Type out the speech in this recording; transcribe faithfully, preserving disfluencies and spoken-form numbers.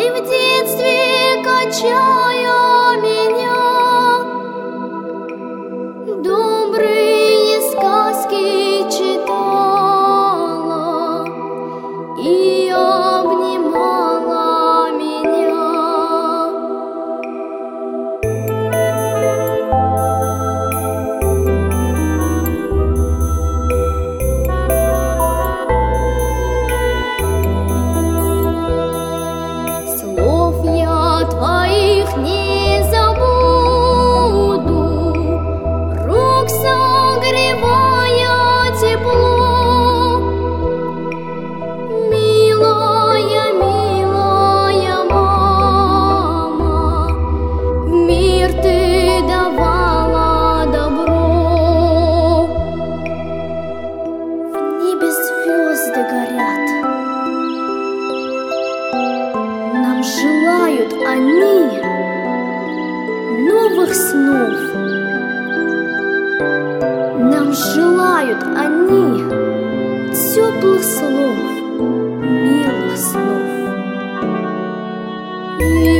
и в детстве качая меня. Добрые сказки читала и обнимала меня. Слов я твоих не забуду, рук согревая тепло. Милая, милая мама, в мир ты давала добро. В небе звезды горят, нам желают они новых снов. Нам желают они теплых слов, милых снов. И